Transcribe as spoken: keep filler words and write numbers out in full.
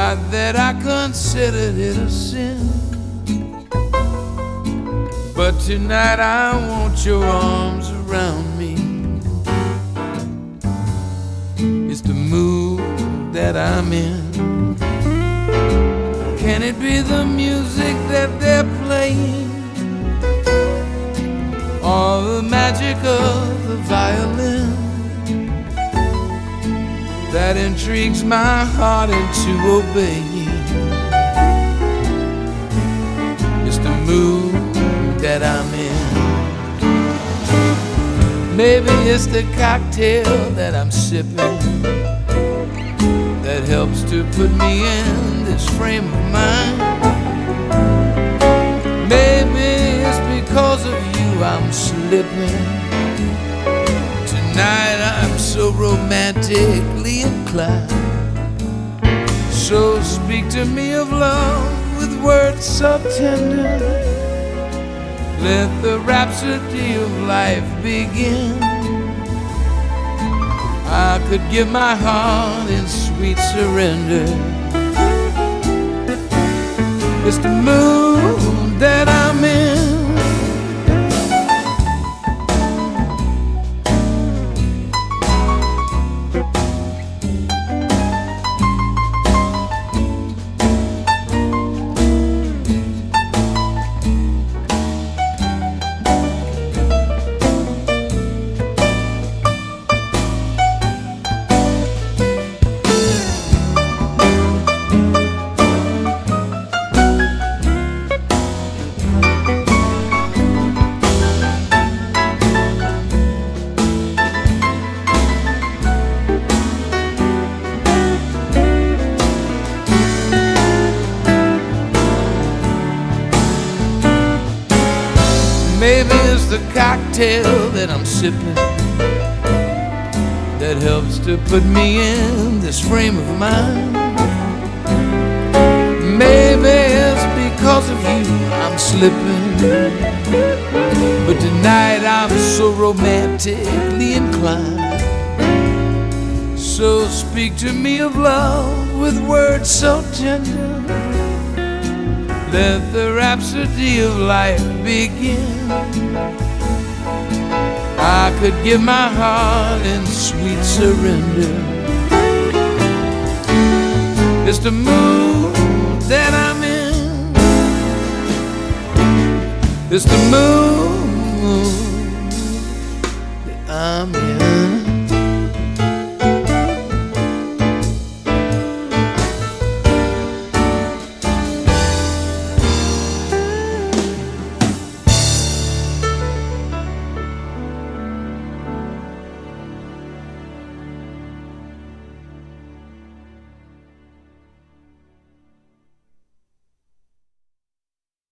Not that I considered it a sin, but tonight I want your arms around me. It's the mood that I'm in. Can it be the music that they're playing, or the magic of the violin that intrigues my heart into obeying? It's the mood that I'm in. Maybe it's the cocktail that I'm sipping that helps to put me in this frame of mind. Maybe it's because of you I'm slipping. Tonight I'm so romantically inclined. So speak to me of love with words so tender. Let the rhapsody of life begin. I could give my heart in sweet surrender. It's the mood that I'm in. Maybe it's the cocktail that I'm sipping that helps to put me in this frame of mind. Maybe it's because of you I'm slipping, but tonight I'm so romantically inclined. So speak to me of love with words so tender. Let the rhapsody of life begin. I could give my heart in sweet surrender. It's the mood that I'm in. It's the mood that I'm in.